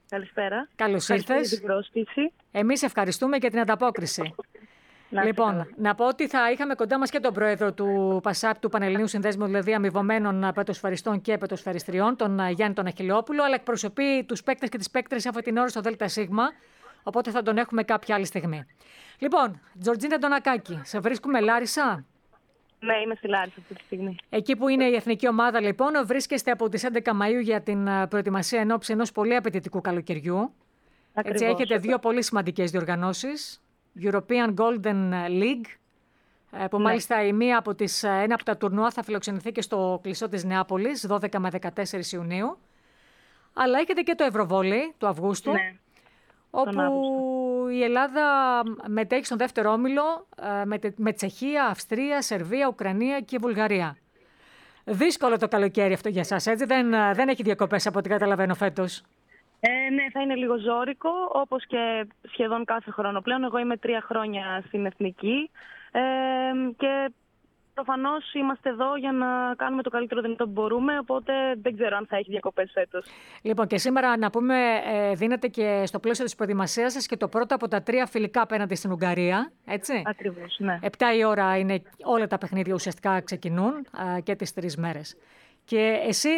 Καλησπέρα. Καλώς ήρθες. Για την πρόσκληση. Εμείς ευχαριστούμε για την ανταπόκριση. Λοιπόν, να πω ότι θα είχαμε κοντά μας και τον πρόεδρο του ΠΑΣΑΠ, του Πανελληνίου Συνδέσμου δηλαδή Αμοιβωμένων Πετοσφαιριστών και Πετοσφαιριστριών, τον Γιάννη τον Αχιλλεόπουλο, αλλά εκπροσωπεί τους παίκτες και τις παίκτρες αυτή την ώρα στο ΔΣ, οπότε θα τον έχουμε κάποια άλλη στιγμή. Λοιπόν, Τζορτζίνα Ντονακάκη, σε βρίσκουμε Λάρισα. Ναι, είμαι στη Λάρισα αυτή τη στιγμή. Εκεί που είναι η εθνική ομάδα, λοιπόν, βρίσκεστε από τις 11 Μαΐου για την προετοιμασία ενόψει ενός πολύ απαιτητικού καλοκαιριού. Ακριβώς. Έτσι, έχετε δύο πολύ σημαντικές διοργανώσεις. European Golden League, που μάλιστα ένα από τα τουρνουά θα φιλοξενηθεί και στο κλεισό της Νεάπολης, 12 με 14 Ιουνίου. Αλλά έχετε και το Ευρωβόλεϊ του Αυγούστου, όπου η Ελλάδα μετέχει στον δεύτερο όμιλο με Τσεχία, Αυστρία, Σερβία, Ουκρανία και Βουλγαρία. Δύσκολο το καλοκαίρι αυτό για σας, έτσι, δεν έχει διακοπές από ό,τι καταλαβαίνω φέτος. Ναι, θα είναι λίγο ζώρικο, όπως και σχεδόν κάθε χρόνο πλέον. Εγώ είμαι 3 χρόνια στην Εθνική και προφανώς είμαστε εδώ για να κάνουμε το καλύτερο δυνατό που μπορούμε, οπότε δεν ξέρω αν θα έχει διακοπές φέτος. Λοιπόν, και σήμερα να πούμε, δίνετε και στο πλαίσιο της προετοιμασίας σας και το πρώτο από τα 3 φιλικά απέναντι στην Ουγγαρία, έτσι. Ακριβώς, ναι. 7 η ώρα είναι όλα τα παιχνίδια, ουσιαστικά ξεκινούν και τις 3 μέρες. Και εσύ,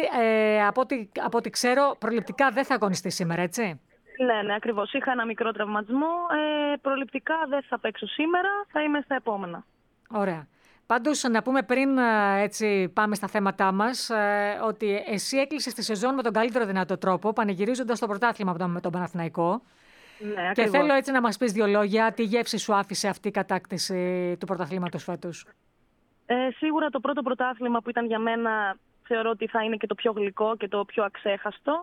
από ό,τι ξέρω, προληπτικά δεν θα αγωνιστείς σήμερα, έτσι. Ναι, ακριβώς. Είχα ένα μικρό τραυματισμό. Προληπτικά δεν θα παίξω σήμερα, θα είμαι στα επόμενα. Ωραία. Πάντως, να πούμε πριν έτσι, πάμε στα θέματά μας, ότι εσύ έκλεισες τη σεζόν με τον καλύτερο δυνατό τρόπο, πανηγυρίζοντας το πρωτάθλημα με τον Παναθηναϊκό. Ναι, και ακριβώς. θέλω έτσι να μας πεις 2 λόγια, τι γεύση σου άφησε αυτή η κατάκτηση του πρωταθλήματος φέτος. Σίγουρα το πρώτο πρωτάθλημα που ήταν για μένα, θεωρώ ότι θα είναι και το πιο γλυκό και το πιο αξέχαστο.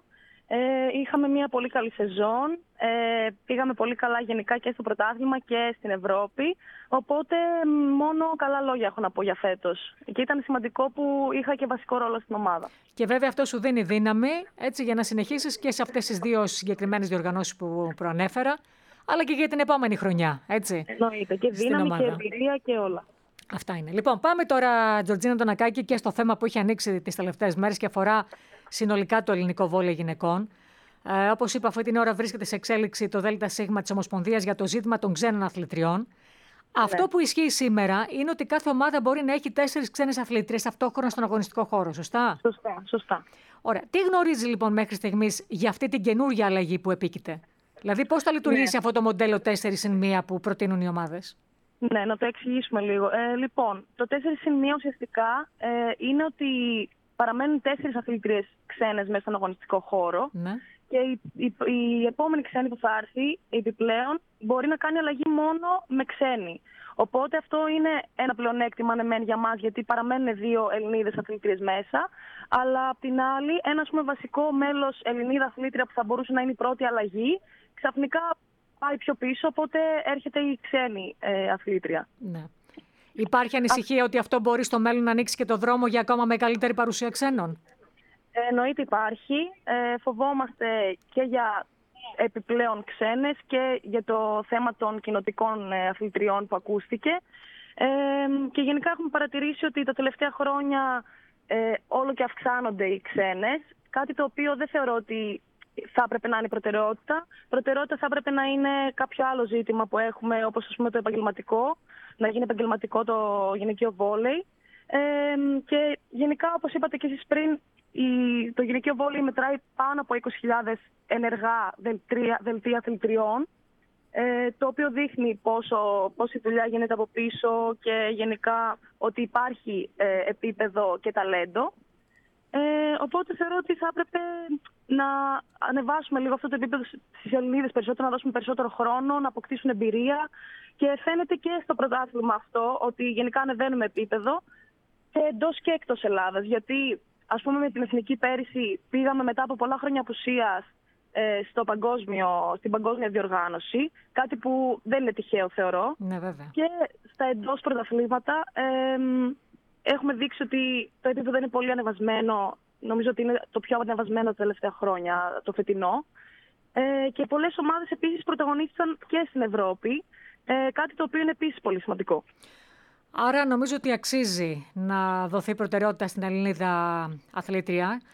Είχαμε μια πολύ καλή σεζόν, πήγαμε πολύ καλά γενικά και στο πρωτάθλημα και στην Ευρώπη, οπότε μόνο καλά λόγια έχω να πω για φέτος. Και ήταν σημαντικό που είχα και βασικό ρόλο στην ομάδα. Και βέβαια αυτό σου δίνει δύναμη, έτσι, για να συνεχίσεις και σε αυτές τις 2 συγκεκριμένες διοργανώσεις που προανέφερα, αλλά και για την επόμενη χρονιά, έτσι. Εννοείται, και δύναμη και εμπειρία και όλα. Αυτά είναι. Λοιπόν, πάμε τώρα, Τζορτζίνα Ντονακάκη, και στο θέμα που έχει ανοίξει τις τελευταίες μέρες και αφορά συνολικά το ελληνικό βόλεϊ γυναικών. Όπως είπα, αυτή την ώρα βρίσκεται σε εξέλιξη το ΔΣ της Ομοσπονδίας για το ζήτημα των ξένων αθλητριών. Ναι. Αυτό που ισχύει σήμερα είναι ότι κάθε ομάδα μπορεί να έχει 4 ξένες αθλητρίες ταυτόχρονα στον αγωνιστικό χώρο, σωστά? Σωστά. Ωραία. Τι γνωρίζει λοιπόν μέχρι στιγμής για αυτή την καινούργια αλλαγή που επίκειται? Δηλαδή, πώς θα λειτουργήσει αυτό το μοντέλο 4+1 που προτείνουν οι ομάδες? Ναι, να το εξηγήσουμε λίγο. Λοιπόν, το 4+1 ουσιαστικά είναι ότι παραμένουν 4 αθλητρίες ξένες μέσα στον αγωνιστικό χώρο. Ναι. Και η επόμενη ξένη που θα έρθει, επιπλέον, μπορεί να κάνει αλλαγή μόνο με ξένη. Οπότε αυτό είναι ένα πλεονέκτημα για μας, γιατί παραμένουν 2 Ελληνίδες αθλητρίες μέσα. Αλλά απ' την άλλη, ένα βασικό μέλος Ελληνίδα αθλήτρια που θα μπορούσε να είναι η πρώτη αλλαγή, ξαφνικά πάει πιο πίσω, οπότε έρχεται η ξένη αθλήτρια. Ναι. Υπάρχει ανησυχία ότι αυτό μπορεί στο μέλλον να ανοίξει και το δρόμο για ακόμα μεγαλύτερη παρουσία ξένων? Εννοείται υπάρχει. Φοβόμαστε και για επιπλέον ξένες και για το θέμα των κοινοτικών αθλητριών που ακούστηκε. Και γενικά έχουμε παρατηρήσει ότι τα τελευταία χρόνια όλο και αυξάνονται οι ξένες, κάτι το οποίο δεν θεωρώ ότι θα έπρεπε να είναι προτεραιότητα. Προτεραιότητα θα έπρεπε να είναι κάποιο άλλο ζήτημα που έχουμε, όπως ας πούμε το επαγγελματικό, να γίνει επαγγελματικό το γυναικείο βόλεϊ. Και γενικά, όπως είπατε και εσείς πριν, το γυναικείο βόλεϊ μετράει πάνω από 20.000 ενεργά δελτία αθλητριών, το οποίο δείχνει πόση δουλειά γίνεται από πίσω και γενικά ότι υπάρχει επίπεδο και ταλέντο. Οπότε θεωρώ ότι θα έπρεπε να ανεβάσουμε λίγο αυτό το επίπεδο στις Ελληνίδες περισσότερο, να δώσουμε περισσότερο χρόνο, να αποκτήσουν εμπειρία, και φαίνεται και στο πρωτάθλημα αυτό ότι γενικά ανεβαίνουμε επίπεδο και εντός και εκτός Ελλάδας. Γιατί ας πούμε με την Εθνική πέρυσι πήγαμε μετά από πολλά χρόνια απουσίας στην παγκόσμια διοργάνωση, κάτι που δεν είναι τυχαίο θεωρώ. Ναι, βέβαια. Και στα εντός πρωταθλήματα έχουμε δείξει ότι το επίπεδο είναι πολύ ανεβασμένο. Νομίζω ότι είναι το πιο ανεβασμένο τα τελευταία χρόνια, το φετινό. Και πολλές ομάδες επίσης πρωταγωνίστησαν και στην Ευρώπη, κάτι το οποίο είναι επίσης πολύ σημαντικό. Άρα νομίζω ότι αξίζει να δοθεί προτεραιότητα στην Ελληνίδα αθλήτρια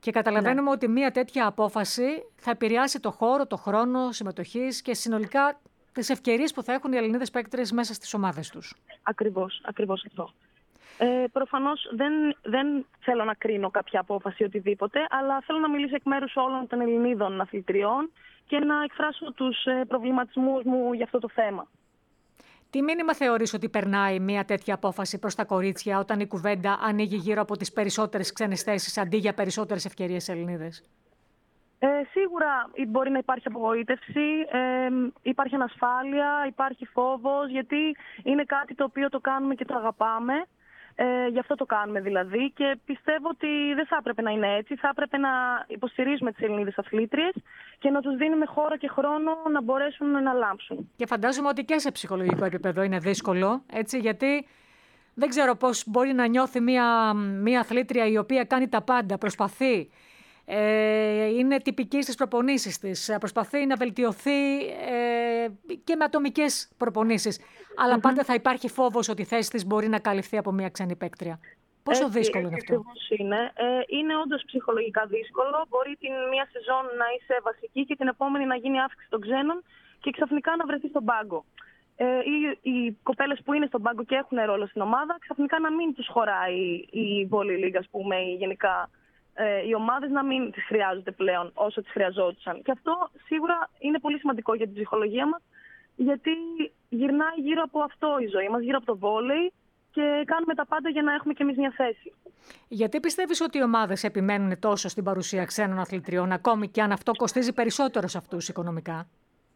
Και καταλαβαίνουμε ότι μια τέτοια απόφαση θα επηρεάσει το χώρο, το χρόνο συμμετοχής και συνολικά τις ευκαιρίες που θα έχουν οι Ελληνίδες παίκτρες μέσα στις ομάδες τους. Ακριβώς αυτό. Προφανώς δεν θέλω να κρίνω κάποια απόφαση οτιδήποτε, αλλά θέλω να μιλήσω εκ μέρους όλων των Ελληνίδων αθλητριών και να εκφράσω τους προβληματισμούς μου για αυτό το θέμα. Τι μήνυμα θεωρείς ότι περνάει μια τέτοια απόφαση προς τα κορίτσια όταν η κουβέντα ανοίγει γύρω από τις περισσότερες ξένες θέσεις αντί για περισσότερες ευκαιρίες Ελληνίδες? Σίγουρα μπορεί να υπάρχει απογοήτευση, υπάρχει ανασφάλεια, υπάρχει φόβος, γιατί είναι κάτι το οποίο το κάνουμε και το αγαπάμε. Γι' αυτό το κάνουμε δηλαδή και πιστεύω ότι δεν θα έπρεπε να είναι έτσι. Θα έπρεπε να υποστηρίζουμε τις Ελληνίδες αθλήτριες και να τους δίνουμε χώρο και χρόνο να μπορέσουν να λάμψουν. Και φαντάζομαι ότι και σε ψυχολογικό επίπεδο είναι δύσκολο, έτσι, γιατί δεν ξέρω πώς μπορεί να νιώθει μια αθλήτρια η οποία κάνει τα πάντα, προσπαθεί, είναι τυπική στις προπονήσεις της, προσπαθεί να βελτιωθεί και με ατομικές προπονήσεις. Αλλά πάντα θα υπάρχει φόβος ότι η θέση της μπορεί να καλυφθεί από μια ξένη παίκτρια. Πόσο δύσκολο είναι αυτό? Είναι όντως ψυχολογικά δύσκολο. Μπορεί την μία σεζόν να είσαι βασική και την επόμενη να γίνει αύξηση των ξένων και ξαφνικά να βρεθεί στον πάγκο. Οι κοπέλες που είναι στον πάγκο και έχουν ρόλο στην ομάδα, ξαφνικά να μην τους χωράει η Volley League, ας πούμε, ή γενικά οι ομάδες να μην τις χρειάζονται πλέον όσο τις χρειαζόντουσαν. Και αυτό σίγουρα είναι πολύ σημαντικό για την ψυχολογία μας, γιατί γυρνάει γύρω από αυτό η ζωή μας, γύρω από το βόλεϊ και κάνουμε τα πάντα για να έχουμε κι εμείς μια θέση. Γιατί πιστεύεις ότι οι ομάδες επιμένουν τόσο στην παρουσία ξένων αθλητριών, ακόμη και αν αυτό κοστίζει περισσότερο σε αυτούς οικονομικά?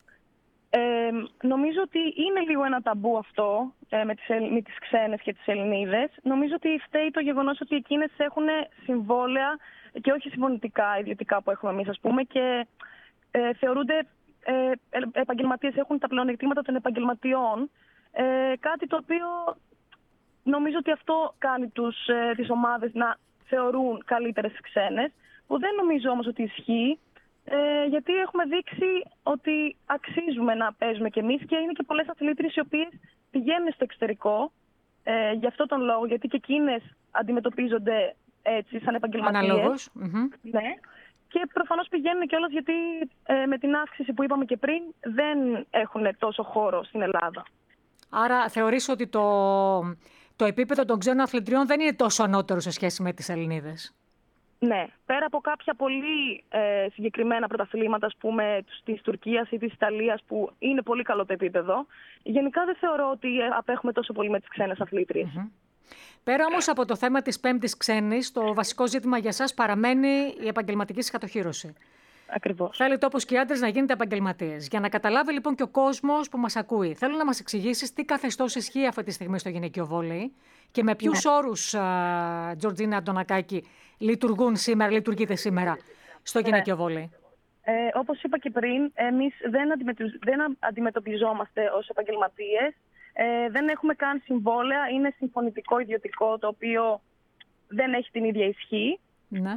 Νομίζω ότι είναι λίγο ένα ταμπού αυτό με τις ξένες και τις Ελληνίδες. Νομίζω ότι φταίει το γεγονός ότι εκείνες έχουν συμβόλαια και όχι συμφωνητικά ιδιωτικά που έχουμε εμείς, ας πούμε, και θεωρούνται επαγγελματίες, έχουν τα πλεονεκτήματα των επαγγελματιών. Κάτι το οποίο νομίζω ότι αυτό κάνει τις ομάδες να θεωρούν καλύτερες ξένες, που δεν νομίζω όμως ότι ισχύει. Γιατί έχουμε δείξει ότι αξίζουμε να παίζουμε κι εμείς και είναι και πολλές αθλήτριες οι οποίες πηγαίνουν στο εξωτερικό γι' αυτό τον λόγο, γιατί και εκείνες αντιμετωπίζονται έτσι σαν επαγγελματίες. Αναλόγως. Ναι. Και προφανώς πηγαίνουν κιόλας γιατί με την αύξηση που είπαμε και πριν δεν έχουν τόσο χώρο στην Ελλάδα. Άρα θεωρείς ότι το επίπεδο των ξένων αθλητριών δεν είναι τόσο ανώτερο σε σχέση με τις Ελληνίδες? Ναι, πέρα από κάποια πολύ συγκεκριμένα πρωταθλήματα, ας πούμε, της Τουρκίας ή της Ιταλίας, που είναι πολύ καλό το επίπεδο, γενικά δεν θεωρώ ότι απέχουμε τόσο πολύ με τις ξένες αθλήτριες. Πέρα όμως από το θέμα της πέμπτης ξένης, το βασικό ζήτημα για σας παραμένει η επαγγελματική σας κατοχύρωση. Ακριβώς. Θέλετε όπως και οι άντρες να γίνετε επαγγελματίες. Για να καταλάβει λοιπόν και ο κόσμος που μας ακούει, θέλω να μας εξηγήσεις τι καθεστώς ισχύει αυτή τη στιγμή στο γυναικείο βόλεϊ και με ποιους όρους, Τζορτζίνα Αντωνακάκη, λειτουργείτε σήμερα στο γυναικείο βόλεϊ? Όπως είπα και πριν, εμείς δεν αντιμετωπιζόμαστε ως επαγγελματίες. Δεν έχουμε καν συμβόλαια, είναι συμφωνητικό ιδιωτικό, το οποίο δεν έχει την ίδια ισχύ. Ναι.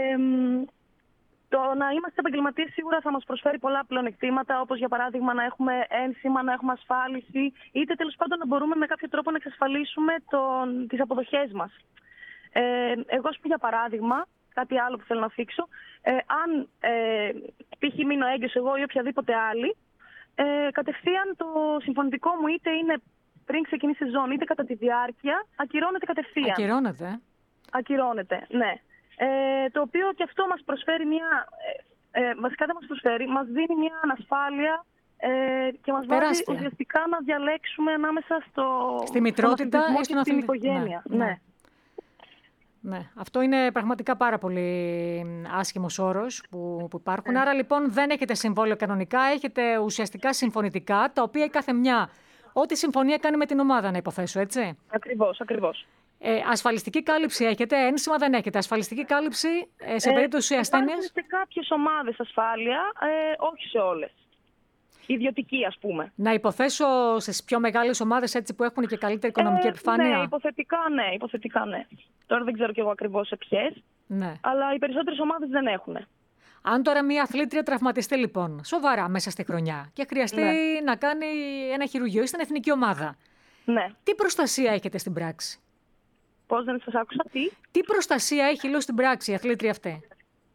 Το να είμαστε επαγγελματίες σίγουρα θα μας προσφέρει πολλά πλεονεκτήματα, όπως για παράδειγμα να έχουμε ένσημα, να έχουμε ασφάλιση, είτε τέλος πάντων να μπορούμε με κάποιο τρόπο να εξασφαλίσουμε τις αποδοχές μας. Εγώ, για παράδειγμα, κάτι άλλο που θέλω να θίξω, αν π.χ. μείνω έγκυος εγώ ή οποιαδήποτε άλλη, κατευθείαν το συμφωνητικό μου, είτε είναι πριν ξεκινήσει η σεζόν, είτε κατά τη διάρκεια, ακυρώνεται κατευθείαν. Ακυρώνεται, ναι. Το οποίο και αυτό μας προσφέρει βασικά δεν μας προσφέρει, μας δίνει μια ανασφάλεια και μας βάζει ουσιαστικά να διαλέξουμε ανάμεσα στη μητρότητα ή στην οικογένεια. Ναι. Ναι, αυτό είναι πραγματικά πάρα πολύ άσχημος όρος που υπάρχουν. Άρα λοιπόν δεν έχετε συμβόλαιο κανονικά, έχετε ουσιαστικά συμφωνητικά, τα οποία η κάθε μια, ό,τι συμφωνία κάνει με την ομάδα, να υποθέσω, έτσι? Ακριβώς. Ασφαλιστική κάλυψη έχετε, ένσημα δεν έχετε? Ασφαλιστική κάλυψη σε περίπτωση ασθένειας? Υπάρχουν σε κάποιες ομάδες ασφάλεια, όχι σε όλες. Ιδιωτική, ας πούμε. Να υποθέσω στις πιο μεγάλες ομάδες έτσι που έχουν και καλύτερη οικονομική επιφάνεια. Ναι, υποθετικά ναι. Τώρα δεν ξέρω κι εγώ ακριβώς σε ποιες, ναι. Αλλά οι περισσότερες ομάδες δεν έχουν. Αν τώρα μια αθλήτρια τραυματιστεί λοιπόν σοβαρά μέσα στη χρονιά και χρειαστεί να κάνει ένα χειρουργείο στην εθνική ομάδα, ναι. Τι προστασία έχετε στην πράξη? Πώς, δεν σας άκουσα? Τι προστασία έχει, λέω, στην πράξη η αθλήτρια αυτή?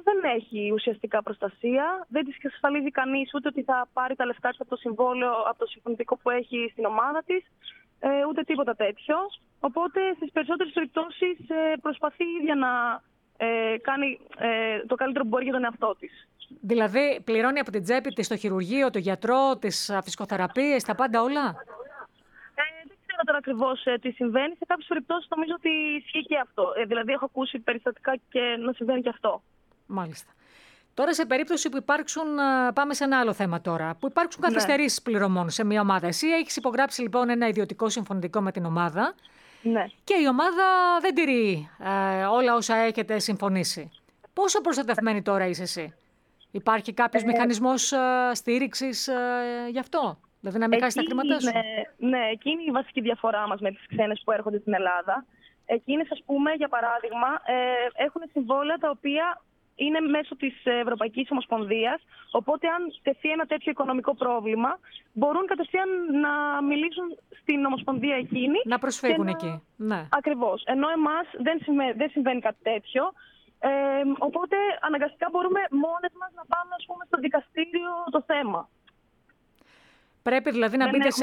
δεν έχει ουσιαστικά προστασία. Δεν της εξασφαλίζει κανείς ούτε ότι θα πάρει τα λεφτά της από το συμβόλαιο, από το συμφωνητικό που έχει στην ομάδα της, ούτε τίποτα τέτοιο. Οπότε στις περισσότερες περιπτώσεις προσπαθεί η ίδια να κάνει το καλύτερο που μπορεί για τον εαυτό της. Δηλαδή πληρώνει από την τσέπη της το χειρουργείο, το γιατρό, τις φυσικοθεραπείες, τα πάντα όλα. Δεν ξέρω τώρα ακριβώς τι συμβαίνει. Σε κάποιες περιπτώσεις νομίζω ότι ισχύει και αυτό. Δηλαδή έχω ακούσει περιστατικά και να συμβαίνει και αυτό. Μάλιστα. Τώρα σε περίπτωση που υπάρξουν, πάμε σε ένα άλλο θέμα τώρα, που υπάρξουν καθυστερήσεις πληρωμών σε μια ομάδα. Εσύ έχεις υπογράψει λοιπόν ένα ιδιωτικό συμφωνητικό με την ομάδα. Ναι. Και η ομάδα δεν τηρεί όλα όσα έχετε συμφωνήσει. Πόσο προστατευμένη τώρα είσαι εσύ? Υπάρχει κάποιος μηχανισμός στήριξης γι' αυτό? Δηλαδή να μην χάσει τα χρήματά σου? Ναι, εκείνη η βασική διαφορά μας με τις ξένες που έρχονται στην Ελλάδα. Εκείνες, ας πούμε, για παράδειγμα, έχουν συμβόλαια τα οποία είναι μέσω της Ευρωπαϊκής Ομοσπονδίας. Οπότε, αν τεθεί ένα τέτοιο οικονομικό πρόβλημα, μπορούν κατευθείαν να μιλήσουν στην Ομοσπονδία εκείνη. Να προσφύγουν εκεί. Ναι. Ακριβώς. Ενώ εμάς δεν συμβαίνει κάτι τέτοιο. Οπότε, αναγκαστικά μπορούμε μόνες μας να πάμε, ας πούμε, στο δικαστήριο το θέμα. Πρέπει δηλαδή να μπείτε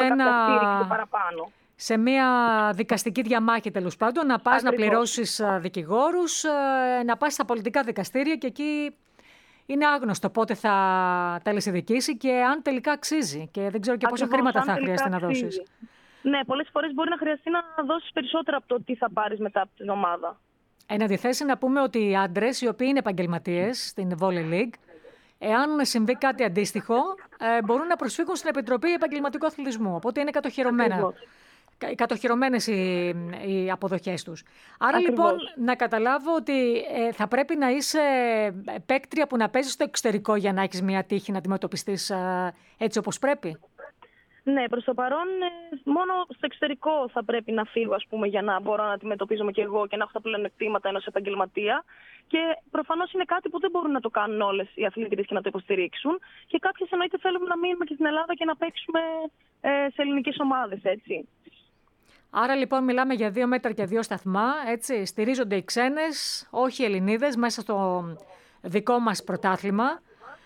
σε μια δικαστική διαμάχη, τέλος πάντων, να πας να πληρώσεις δικηγόρους, να πας στα πολιτικά δικαστήρια και εκεί είναι άγνωστο πότε θα τελεσιδικήσει και αν τελικά αξίζει. Και δεν ξέρω και πόσα χρήματα θα χρειαστεί να δώσεις. Ναι, πολλές φορές μπορεί να χρειαστεί να δώσεις περισσότερα από το τι θα πάρεις μετά από την ομάδα. Εν αντιθέσει, να πούμε ότι οι άντρες, οι οποίοι είναι επαγγελματίες στην Volley League, εάν συμβεί κάτι αντίστοιχο, μπορούν να προσφύγουν στην Επιτροπή Επαγγελματικού Αθλητισμού. Οπότε είναι κατοχυρωμένες οι αποδοχές τους. Άρα λοιπόν να καταλάβω ότι θα πρέπει να είσαι παίκτρια που να παίζεις στο εξωτερικό για να έχεις μια τύχη να αντιμετωπιστείς έτσι όπως πρέπει. Ναι, προς το παρόν μόνο στο εξωτερικό θα πρέπει να φύγω, ας πούμε, για να μπορώ να αντιμετωπίζομαι και εγώ και να έχω τα πλεονεκτήματα ενός επαγγελματία. Και προφανώς είναι κάτι που δεν μπορούν να το κάνουν όλες οι αθλήτριες και να το υποστηρίξουν. Και κάποιες εννοείται θέλουμε να μείνουμε και στην Ελλάδα και να παίξουμε σε ελληνικές ομάδες, έτσι. Άρα λοιπόν μιλάμε για 2 μέτρα και 2 σταθμά, έτσι. Στηρίζονται οι ξένες, όχι οι Ελληνίδες, μέσα στο δικό μας πρωτάθλημα.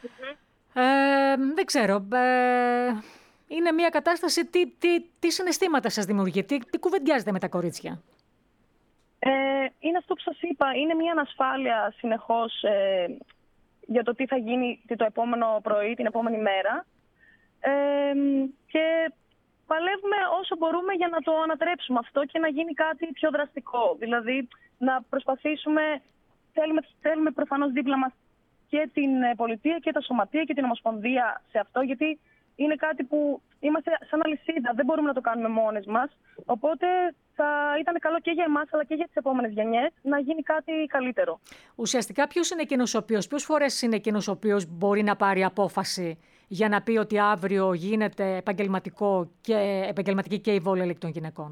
Δεν ξέρω. Είναι μια κατάσταση, τι συναισθήματα σας δημιουργεί, τι κουβεντιάζετε με τα κορίτσια? Είναι αυτό που σας είπα, είναι μια ανασφάλεια συνεχώς για το τι θα γίνει το επόμενο πρωί, την επόμενη μέρα. Και παλεύουμε όσο μπορούμε για να το ανατρέψουμε αυτό και να γίνει κάτι πιο δραστικό. Δηλαδή να προσπαθήσουμε, θέλουμε προφανώς δίπλα μας και την πολιτεία και τα σωματεία και την Ομοσπονδία σε αυτό, γιατί είναι κάτι που είμαστε σαν αλυσίδα, δεν μπορούμε να το κάνουμε μόνες μας. Οπότε θα ήταν καλό και για εμάς αλλά και για τις επόμενες γενιές να γίνει κάτι καλύτερο. Ουσιαστικά ποιες φορές είναι εκείνος ο οποίος μπορεί να πάρει απόφαση για να πει ότι αύριο γίνεται επαγγελματική και η Volley League των γυναικών?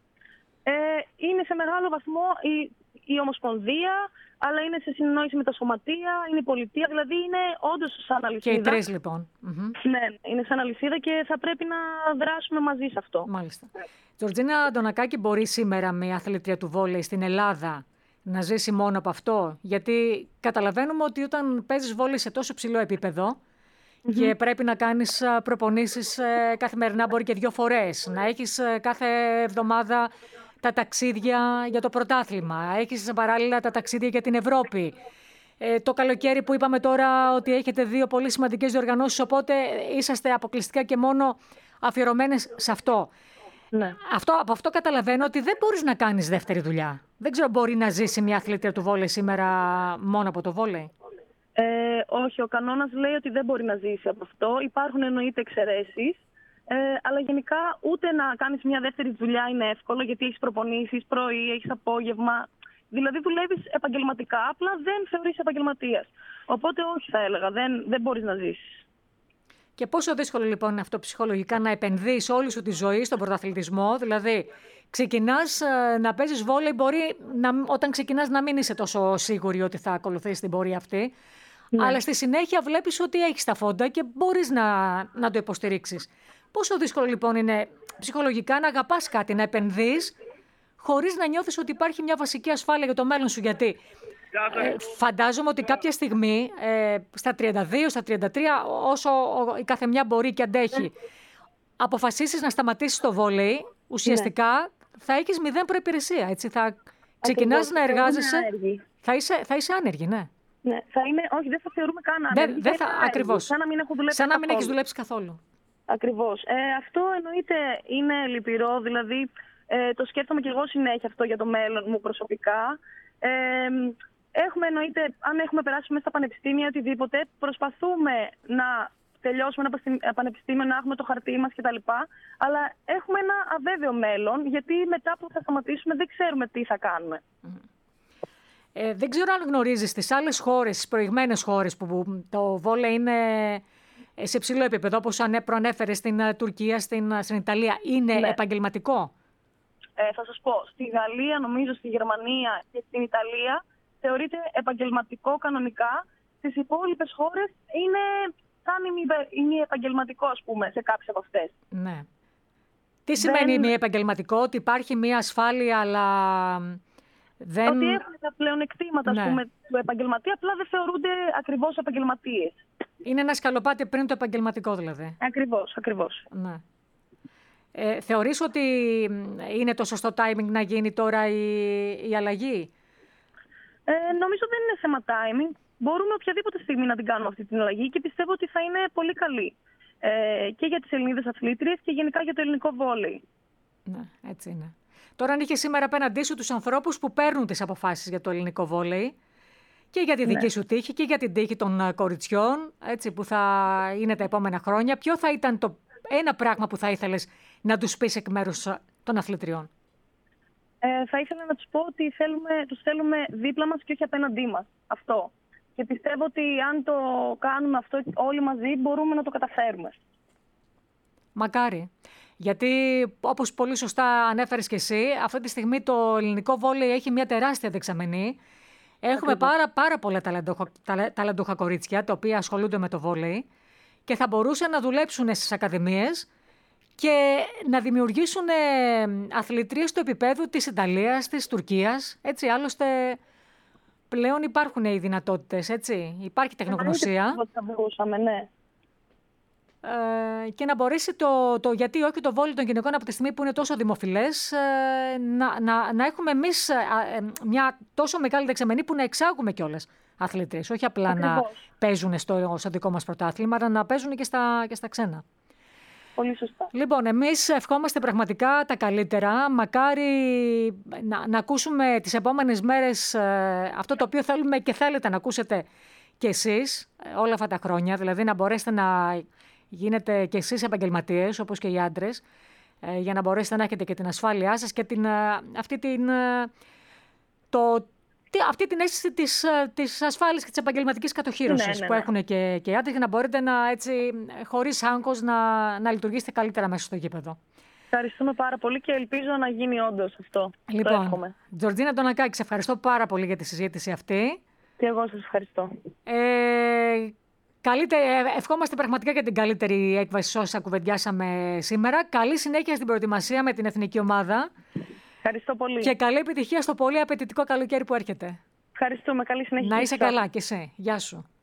Είναι σε μεγάλο βαθμό η Ομοσπονδία, αλλά είναι σε συνεννόηση με τα σωματεία, είναι η πολιτεία, δηλαδή είναι όντως σαν αλυσίδα. Και οι τρεις λοιπόν. Ναι, είναι σαν αλυσίδα και θα πρέπει να δράσουμε μαζί σε αυτό. Μάλιστα. Τζορτζίνα Αντωνακάκη, μπορεί σήμερα μια αθλήτρια του βόλεϊ στην Ελλάδα να ζήσει μόνο από αυτό? Γιατί καταλαβαίνουμε ότι όταν παίζεις βόλεϊ σε τόσο ψηλό επίπεδο και πρέπει να κάνεις προπονήσεις καθημερινά, μπορεί και 2 φορές, να έχεις κάθε εβδομάδα τα ταξίδια για το πρωτάθλημα, έχεις παράλληλα τα ταξίδια για την Ευρώπη. Το καλοκαίρι που είπαμε τώρα ότι έχετε 2 πολύ σημαντικές διοργανώσεις, οπότε είσαστε αποκλειστικά και μόνο αφιερωμένες σε αυτό. Ναι. Από αυτό καταλαβαίνω ότι δεν μπορείς να κάνεις δεύτερη δουλειά. Δεν ξέρω, μπορεί να ζήσει μια αθλήτρια του βόλεϊ σήμερα μόνο από το βόλεϊ? Όχι, ο κανόνας λέει ότι δεν μπορεί να ζήσει από αυτό. Υπάρχουν εννοείται εξαιρέσεις. Αλλά γενικά ούτε να κάνεις μια δεύτερη δουλειά είναι εύκολο, γιατί έχεις προπονήσεις πρωί, έχεις απόγευμα. Δηλαδή δουλεύεις επαγγελματικά, απλά δεν θεωρείς επαγγελματίας. Οπότε όχι, θα έλεγα, δεν μπορείς να ζήσεις. Και πόσο δύσκολο λοιπόν είναι αυτό ψυχολογικά να επενδύεις όλη σου τη ζωή στον πρωταθλητισμό? Δηλαδή ξεκινάς να παίζεις βόλεϊ, μπορεί όταν ξεκινάς να μην είσαι τόσο σίγουρη ότι θα ακολουθήσεις την πορεία αυτή. Ναι. Αλλά στη συνέχεια βλέπεις ότι έχεις τα φόντα και μπορείς να το υποστηρίξεις. Πόσο δύσκολο λοιπόν είναι ψυχολογικά να αγαπάς κάτι, να επενδύεις χωρίς να νιώθεις ότι υπάρχει μια βασική ασφάλεια για το μέλλον σου? Γιατί Φαντάζομαι ότι κάποια στιγμή, στα 32, στα 33, όσο η καθεμιά μπορεί και αντέχει, αποφασίσεις να σταματήσεις το βόλεϊ, ουσιαστικά θα έχεις 0 προϋπηρεσία, έτσι. Θα ξεκινάς να εργάζεσαι. Θα είσαι άνεργη, ναι. Ναι, όχι, δεν θα θεωρούμε καν άνεργη. Ακριβώς. Σαν να μην έχω δουλέψει σαν να μην καθόλου. έχεις δουλέψει καθόλου. Ακριβώς. Αυτό εννοείται είναι λυπηρό, δηλαδή το σκέφτομαι και εγώ συνέχεια αυτό για το μέλλον μου προσωπικά. Έχουμε εννοείται, αν έχουμε περάσει μέσα στα πανεπιστήμια οτιδήποτε, προσπαθούμε να τελειώσουμε ένα πανεπιστήμιο, να έχουμε το χαρτί μας κτλ. Αλλά έχουμε ένα αβέβαιο μέλλον, γιατί μετά που θα σταματήσουμε δεν ξέρουμε τι θα κάνουμε. Δεν ξέρω αν γνωρίζεις τις άλλες χώρες, τις προηγμένες χώρες που το βόλεϊ είναι σε ψηλό επίπεδο, όπως προανέφερες στην Τουρκία, στην Ιταλία. Είναι επαγγελματικό? Θα σας πω, στη Γαλλία, νομίζω, στη Γερμανία και στην Ιταλία θεωρείται επαγγελματικό κανονικά. Στις υπόλοιπες χώρες είναι σαν ημιεπαγγελματικό, ας πούμε, σε κάποιες από αυτές. Ναι. Τι σημαίνει ημιεπαγγελματικό? Ότι υπάρχει μια ασφάλεια, αλλά δεν... Ότι έχουν τα πλεονεκτήματα, ας πούμε, του επαγγελματία, απλά δεν θεωρούνται ακριβώς επαγγελματίες. Είναι ένα σκαλοπάτι πριν το επαγγελματικό, δηλαδή. Ακριβώς. Ναι. Θεωρείς ότι είναι το σωστό timing να γίνει τώρα η αλλαγή? Νομίζω δεν είναι θέμα timing. Μπορούμε οποιαδήποτε στιγμή να την κάνουμε αυτή την αλλαγή και πιστεύω ότι θα είναι πολύ καλή. Και για τις Ελληνίδες αθλήτριες και γενικά για το ελληνικό βόλεϊ. Ναι, έτσι είναι. Τώρα, αν είχε σήμερα απέναντί σου τους ανθρώπους που παίρνουν τις αποφάσεις για το ελληνικό βόλεϊ, και για τη δική σου τύχη και για την τύχη των κοριτσιών, έτσι, που θα είναι τα επόμενα χρόνια, ποιο θα ήταν το ένα πράγμα που θα ήθελες να τους πεις εκ μέρους των αθλητριών? Θα ήθελα να τους πω ότι τους θέλουμε δίπλα μας και όχι απέναντί μας. Αυτό. Και πιστεύω ότι αν το κάνουμε αυτό όλοι μαζί μπορούμε να το καταφέρουμε. Μακάρι. Γιατί, όπως πολύ σωστά ανέφερες και εσύ, αυτή τη στιγμή το ελληνικό βόλεϊ έχει μια τεράστια δεξαμενή. Έχουμε πάρα πολλά ταλαντούχα κορίτσια, τα οποία ασχολούνται με το βόλεϊ και θα μπορούσαν να δουλέψουν στις ακαδημίες και να δημιουργήσουν αθλητρίες του επίπεδου της Ιταλίας, της Τουρκίας. Έτσι, άλλωστε, πλέον υπάρχουν οι δυνατότητες, έτσι. Υπάρχει τεχνογνωσία. Θα μπορούσαμε, ναι. Και να μπορέσει γιατί όχι το βόλεϊ των γυναικών από τη στιγμή που είναι τόσο δημοφιλές, να έχουμε εμείς μια τόσο μεγάλη δεξαμενή που να εξάγουμε κιόλας αθλητές. Όχι απλά να παίζουν στο δικό μας πρωτάθλημα, αλλά να παίζουν και στα ξένα. Πολύ σωστά. Λοιπόν, εμείς ευχόμαστε πραγματικά τα καλύτερα. Μακάρι να ακούσουμε τις επόμενες μέρες αυτό το οποίο θέλουμε και θέλετε να ακούσετε κι εσείς όλα αυτά τα χρόνια. Δηλαδή να μπορέσετε να γίνετε κι εσείς επαγγελματίες, όπως και οι άντρες, για να μπορέσετε να έχετε και την ασφάλειά σας και αυτή την αίσθηση της ασφάλειας και της επαγγελματικής κατοχύρωσης που έχουν και οι άντρες, για να μπορείτε χωρίς άγχος να λειτουργήσετε καλύτερα μέσα στο γήπεδο. Ευχαριστούμε πάρα πολύ και ελπίζω να γίνει όντως αυτό. Λοιπόν, Τζορτζίνα Ντονακάκη, σε ευχαριστώ πάρα πολύ για τη συζήτηση αυτή. Και εγώ σας ευχαριστώ. Ευχόμαστε πραγματικά για την καλύτερη έκβαση όσα κουβεντιάσαμε σήμερα. Καλή συνέχεια στην προετοιμασία με την εθνική ομάδα. Ευχαριστώ πολύ. Και καλή επιτυχία στο πολύ απαιτητικό καλοκαίρι που έρχεται. Ευχαριστούμε. Καλή συνέχεια. Να είσαι καλά και εσύ. Γεια σου.